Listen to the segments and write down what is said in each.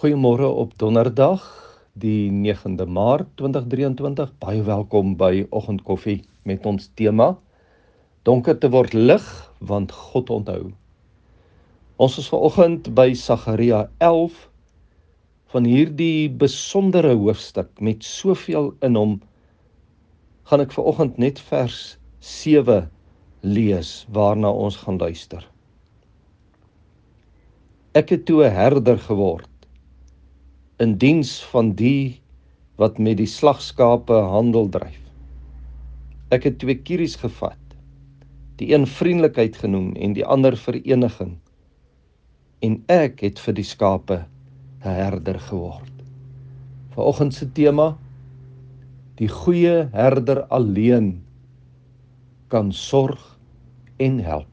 Goeiemôre op donderdag, die 9de Maart 2023. Baie welkom by Oggendkoffie met ons tema Donkerte word lig, want God onthou. Ons is vanoggend by Sagaria 11 van hierdie besondere hoofstuk met soveel in hom. Gaan ek vanoggend net vers 7 lees waarna ons gaan luister. Ek het toe 'n herder geword in diens van die wat met die slagskape handel dryf. Ek het 2 kieries gevat, die een vriendelikheid genoem en die ander vereniging, en ek het vir die skape 'n herder geword. Vanoggend se tema, die goeie herder alleen kan sorg en help.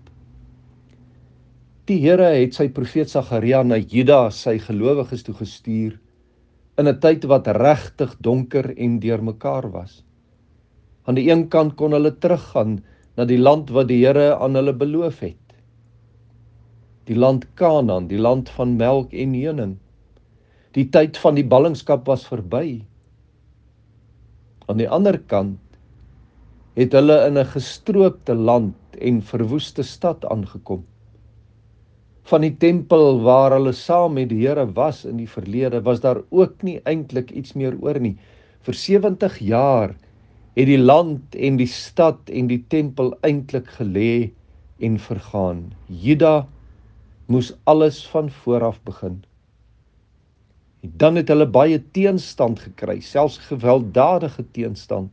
Die Here het sy profeet Sagaria na Juda, sy gelowiges toe gestuur, in 'n tyd wat regtig donker en deurmekaar was. Aan die een kant kon hulle teruggaan na die land wat die Here aan hulle beloof het. Die land Kanaan, die land van melk en honing. Die tyd van die ballingskap was verby. Aan die ander kant het hulle in 'n gestroopte land en verwoeste stad aangekom. Van die tempel waar hulle saam met die Here was in die verlede, was daar ook nie eintlik iets meer oor nie. Vir 70 jaar het die land en die stad en die tempel eintlik gelê en vergaan. Juda moes alles van vooraf begin. En dan het hulle baie teenstand gekry, selfs gewelddadige teenstand,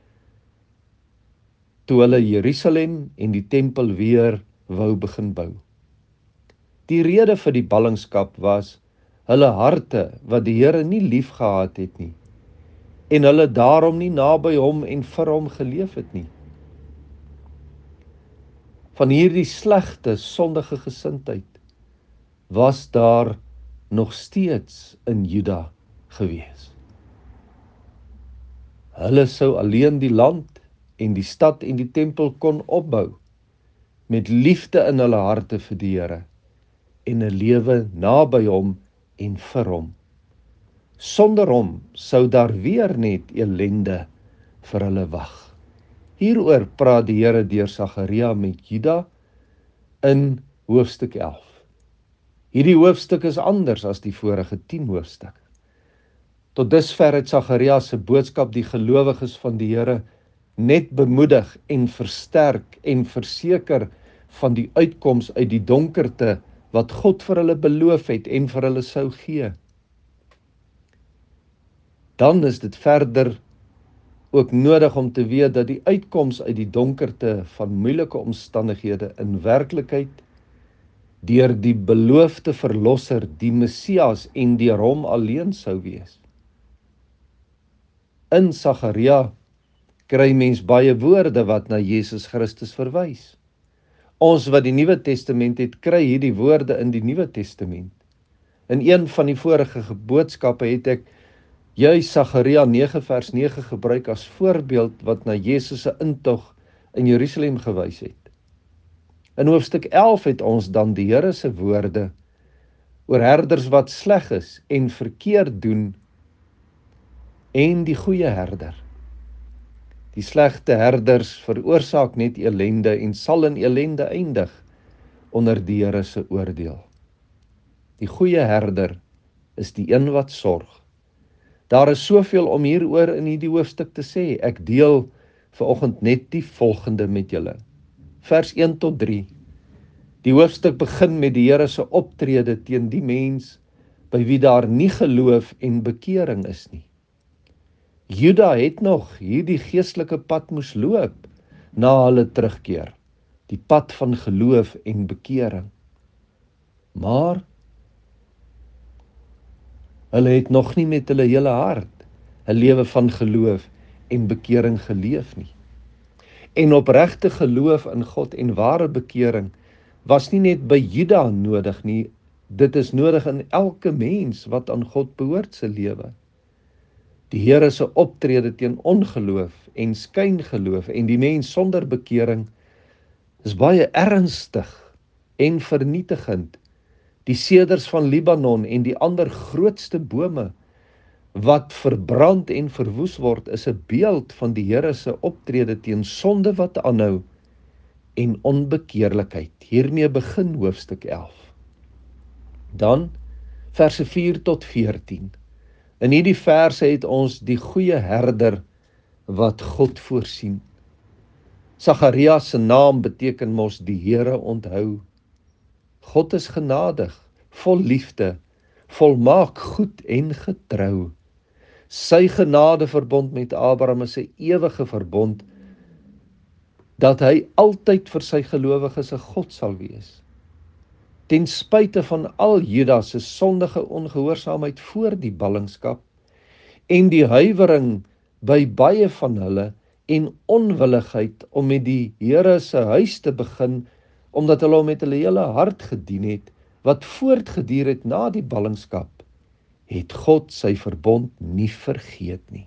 toe hulle Jerusalem en die tempel weer wou begin bou. Die rede vir die ballingskap was hulle harte wat die Here nie lief gehad het nie, en hulle daarom nie naby hom en vir hom geleef het nie. Van hierdie slegte, sondige gesindheid was daar nog steeds in Juda gewees. Hulle sou alleen die land en die stad en die tempel kon opbou, met liefde in hulle harte vir die Here, en 'n lewe naby hom en vir hom. Sonder hom sou daar weer net ellende vir hulle wag. Hieroor praat die Here deur Sagaria met Juda in hoofstuk 11. Hierdie hoofstuk is anders as die vorige 10 hoofstukke. Tot dusver het Sagaria se boodskap die gelowiges van die Here net bemoedig en versterk en verseker van die uitkoms uit die donkerte wat God vir hulle beloof het en vir hulle sou gee. Dan is dit verder ook nodig om te weet dat die uitkoms uit die donkerte van moeilike omstandighede in werklikheid deur die beloofde verlosser, die Messias, en deur hom alleen sou wees. In Sagaria kry mens baie woorde wat na Jesus Christus verwys. Ons wat die Nuwe Testament het, kry hierdie woorde in die Nuwe Testament. In een van die vorige boodskappe het ek juis Sagaria 9 vers 9 gebruik as voorbeeld wat na Jesus se intog in Jerusalem gewys het. In hoofstuk 11 het ons dan die Here se woorde oor herders wat sleg is en verkeerd doen en die goeie herder. Die slegte herders veroorsaak net ellende en sal in ellende eindig onder die Here se oordeel. Die goeie herder is die een wat sorg. Daar is soveel om hieroor in hierdie hoofstuk te sê. Ek deel vanoggend net die volgende met julle. Vers 1 tot 3. Die hoofstuk begin met die Here se optrede teen die mens by wie daar nie geloof en bekering is nie. Juda het nog hierdie geestelike pad moes loop na hulle terugkeer, die pad van geloof en bekering. Maar hulle het nog nie met hulle hele hart 'n lewe van geloof en bekering geleef nie. En opregte geloof in God en ware bekering was nie net by Juda nodig nie, dit is nodig in elke mens wat aan God behoort se lewe. Die Here se optrede teen ongeloof en skyngeloof en die mens sonder bekering is baie ernstig en vernietigend Die seders van Libanon en die ander grootste bome wat verbrand en verwoes word, is 'n beeld van die Here se optrede teen sonde wat aanhou en onbekeerlikheid. Hiermee begin hoofstuk 11. Dan verse 4 tot 14. In hierdie verse het ons die goeie herder wat God voorsien. Sagaria se naam beteken mos die Here onthou. God is genadig, vol liefde, volmaak goed en getrou. Sy genadeverbond met Abraham is 'n ewige verbond, dat hy altyd vir sy gelowiges 'n God sal wees. Ten spyte van al Juda se sondige ongehoorsaamheid voor die ballingskap en die huiwering by baie van hulle en onwilligheid om met die Here se huis te begin, omdat hulle hom met hulle hele hart gedien het, wat voortgeduur het na die ballingskap, het God sy verbond nie vergeet nie.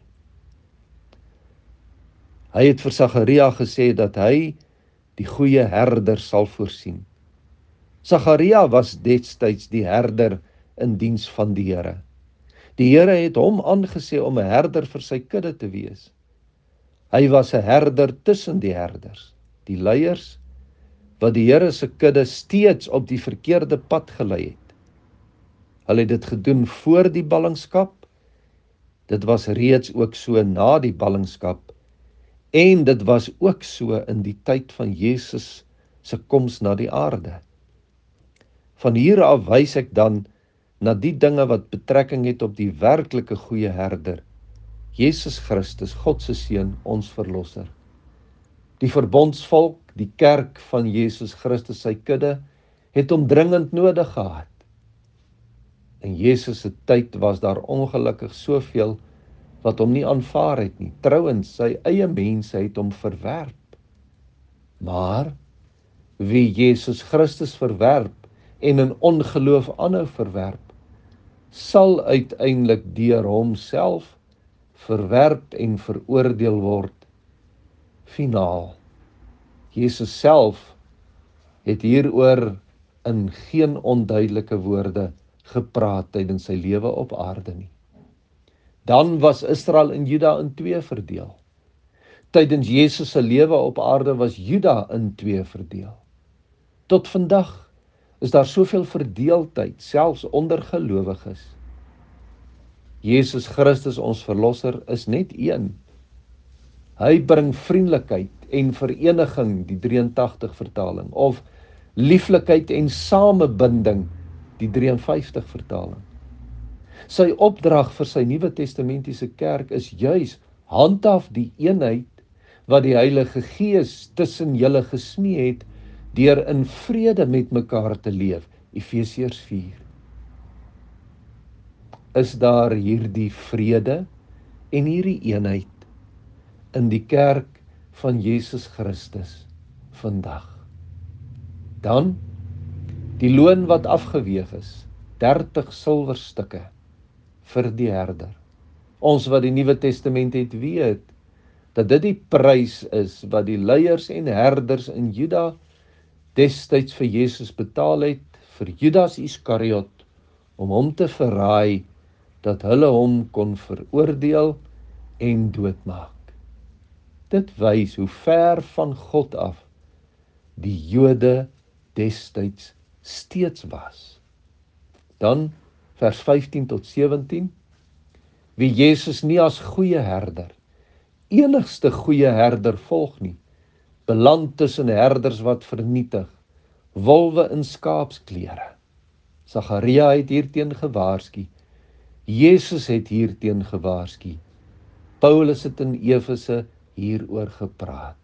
Hy het vir Sagaria gesê dat hy die goeie herder sal voorsien. Sagaria was destyds die herder in diens van die Here. Die Here het hom aangesê om 'n herder vir sy kudde te wees. Hy was 'n herder tussen die herders, die leiers, wat die Here se kudde steeds op die verkeerde pad gelei het. Hulle het dit gedoen voor die ballingskap, dit was reeds ook so na die ballingskap, en dit was ook so in die tyd van Jesus se koms na die aarde. Van hier af wys ek dan na die dinge wat betrekking het op die werklike goeie herder, Jesus Christus, God se seun, ons verlosser. Die verbondsvolk, die kerk van Jesus Christus, sy kudde, het hom dringend nodig gehad. In Jesus se tyd was daar ongelukkig soveel wat hom nie aanvaar het nie. Trouwens, sy eie mense het hom verwerp. Maar wie Jesus Christus verwerp en in ongeloof aanhou verwerp, sal uiteindelik deur homself verwerp en veroordeel word. Finaal. Jesus self het hieroor in geen onduidelike woorde gepraat tydens sy lewe op aarde nie. Dan was Israel en Juda in twee verdeel. Tydens Jesus se lewe op aarde was Juda in twee verdeel. Tot vandag is daar soveel verdeeldheid, selfs onder gelowiges. Jesus Christus, ons verlosser, is net een. Hy bring vriendelikheid en vereniging, die 83 vertaling, of lieflikheid en samebinding, die 53 vertaling. Sy opdrag vir sy Nuwe Testamentiese kerk is juis handhaaf die eenheid wat die Heilige Gees tussen julle gesmee het deur in vrede met mekaar te leef. Efesiërs 4. Is daar hierdie vrede en hierdie eenheid in die kerk van Jesus Christus vandag? Dan die loon wat afgeweeg is, 30 silwerstukke vir die herder. Ons wat die Nuwe Testament het, weet dat dit die prys is wat die leiers en herders in Juda destyds vir Jesus betaal het, vir Judas Iskariot, om hom te verraai, dat hulle hom kon veroordeel en doodmaak. Dit wys hoe ver van God af die Jode destyds steeds was. Dan vers 15 tot 17, wie Jesus nie as goeie herder, enigste goeie herder volg nie, beland tussen herders wat vernietig, wolwe in skaapsklere. Sagaria het hierteen gewaarsku, Jesus het hierteen gewaarsku, Paulus het in Efese hieroor gepraat.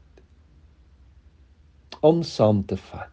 Om saam te vat,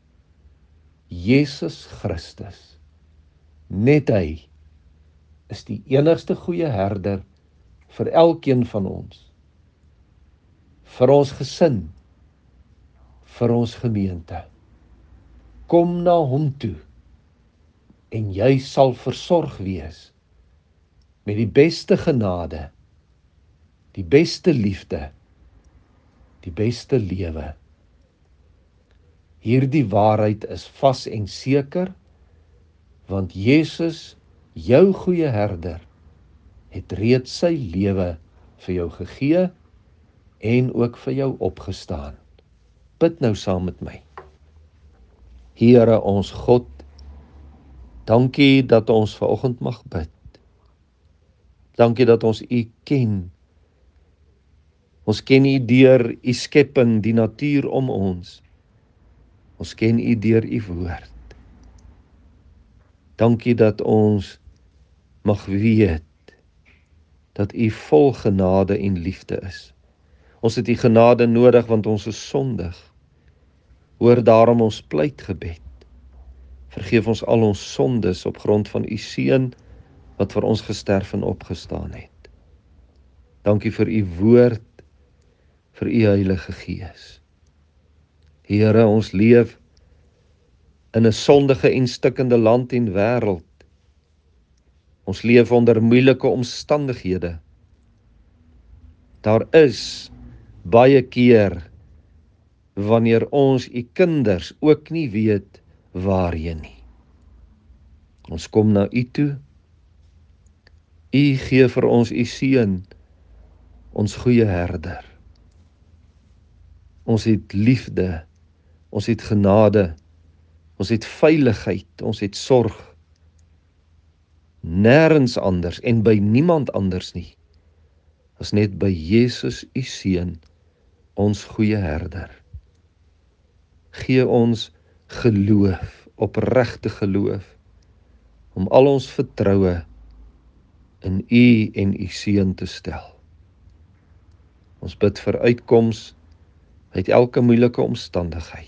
Jesus Christus, net hy, is die enigste goeie herder vir elkeen van ons, vir ons gesin, vir ons gemeente. Kom na hom toe, en jy sal versorg wees met die beste genade, die beste liefde, die beste lewe. Hierdie waarheid is vas en seker want Jesus, jou goeie herder, het reeds sy lewe vir jou gegee en ook vir jou opgestaan. Bid nou saam met my. Here ons God, dankie dat ons vanoggend mag bid. Dankie dat ons U ken. Ons ken U deur U skepping, die natuur om ons. Ons ken U deur U woord. Dankie dat ons mag weet dat U vol genade en liefde is. Ons het U genade nodig want ons is sondig. Hoor daarom ons pleitgebed. Vergeef ons al ons sondes op grond van U seun wat vir ons gesterf en opgestaan het. Dankie vir U woord, vir U Heilige Gees. Here, ons leef in 'n sondige en stikkende land en wêreld. Ons leef onder moeilike omstandighede. Daar is baie keer wanneer ons U kinders ook nie weet waarheen nie. Ons kom na U toe. U gee vir ons U seun, ons goeie herder. Ons het liefde, ons het genade, ons het veiligheid, ons het sorg. Nêrens anders en by niemand anders nie, as net by Jesus U seun, ons goeie herder. Gee ons geloof, opregte geloof, om al ons vertroue in U en U seun te stel. Ons bid vir uitkoms uit elke moeilike omstandigheid.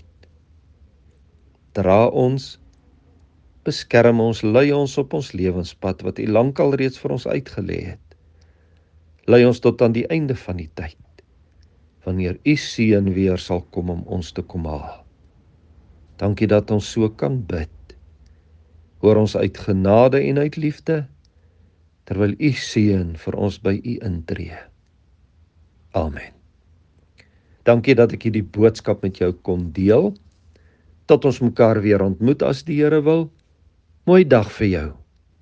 Dra ons, beskerm ons, lei ons op ons lewenspad wat U lankal reeds vir ons uitgelê het. Lei ons tot aan die einde van die tyd, wanneer U seun weer sal kom om ons te kom haal. Dankie dat ons so kan bid. Hoor ons uit genade en uit liefde, terwyl U seun vir ons by U intree. Amen. Dankie dat ek hierdie boodskap met jou kon deel. Tot ons mekaar weer ontmoet as die Here wil. Mooi dag vir jou.